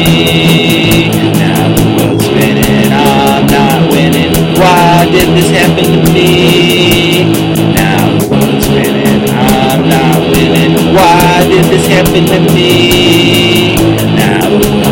Now the world's spinning, I'm not winning. Why did this happen to me? Now the world's spinning, I'm not winning. Why did this happen to me? Now the